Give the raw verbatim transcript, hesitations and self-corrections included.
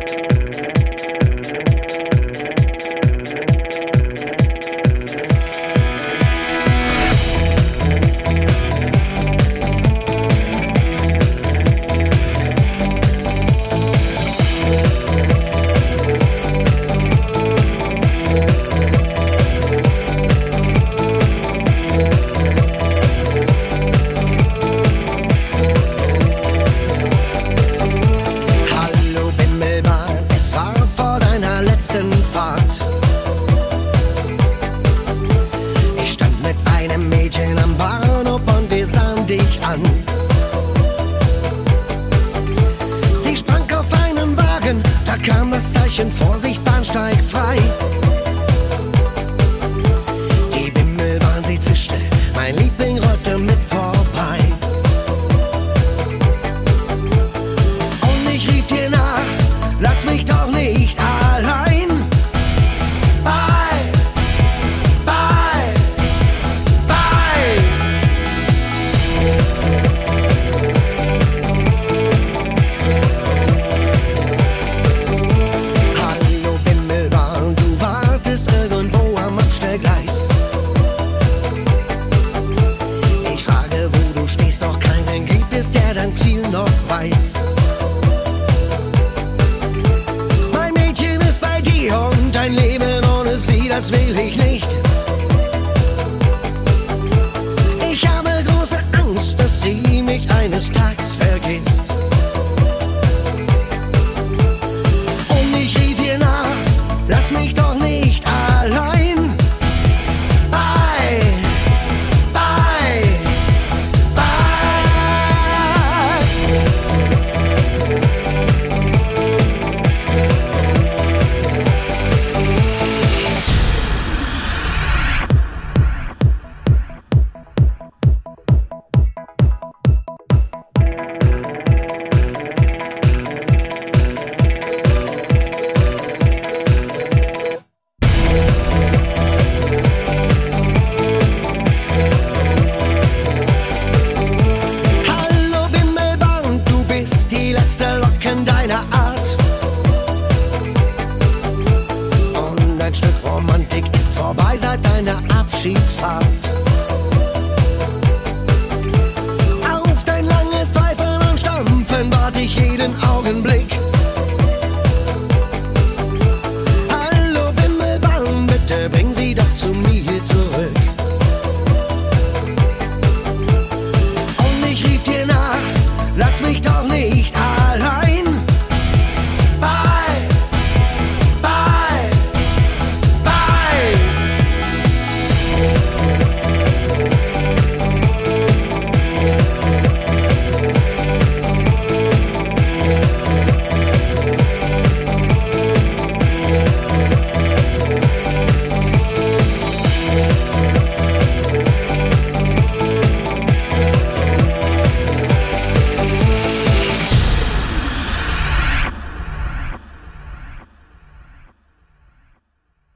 Fahrt. Ich stand mit einem Mädchen am Bahnhof und wir sahen dich an. Sie sprang auf einen Wagen, da kam das Zeichen Vorsicht, Bahnsteig frei. Die Bimmelbahn, sie zischte, mein Liebling rollte mit vorbei. Und ich rief dir nach, lass mich doch nicht allein. Ich frage, wo du stehst, doch keinen gibt es, der dein Ziel noch weiß. Mein Mädchen ist bei dir und ein Leben ohne sie, das will ich nicht. Ich habe große Angst, dass sie mich eines Tages vergisst. Und ich rief ihr nach, lass mich doch nicht allein. Deiner Art. Und ein Stück Romantik ist vorbei seit deiner Abschiedsfahrt.